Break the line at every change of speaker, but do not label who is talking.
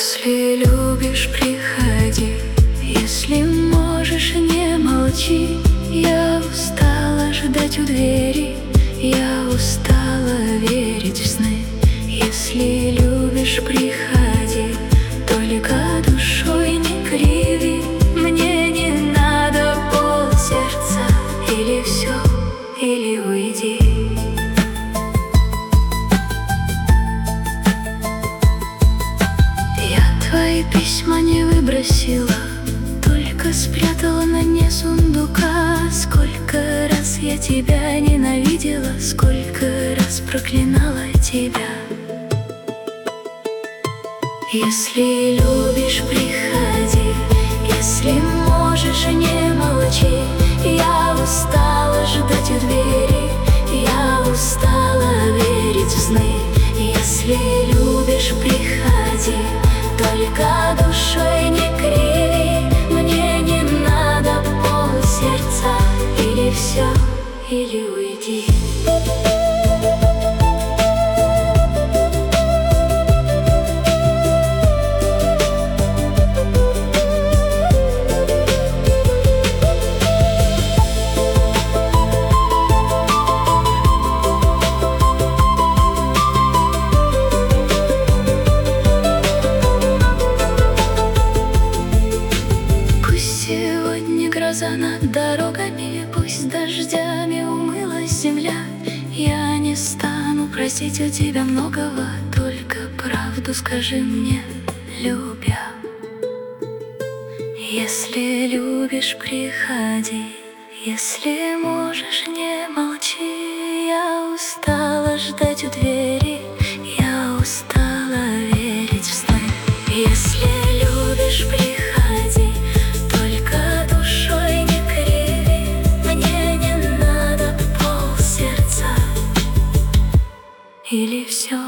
Если любишь, приходи. Если можешь, не молчи. Я устала ждать у двери. Я устала верить в сны. Если любишь, приходи. Только душой не криви. Мне не надо полсердца. Или все, или уйди. Твои письма не выбросила, только спрятала на дне сундука. Сколько раз я тебя ненавидела, сколько раз проклинала тебя. Если любишь, приходи. Если можешь, не молчи. Я устала ждать у двери. Я устала верить в сны. Если любишь, приходи. Только душой не криви. Мне не надо полсердца. Или все, или уйди. Сегодня гроза над дорогами, пусть дождями умылась земля. Я не стану просить у тебя многого, только правду скажи мне, любя. Если любишь, приходи. Если можешь, не молчи. Я устала ждать у двери. Я устала верить в сны. Если любишь, приходи. Или все.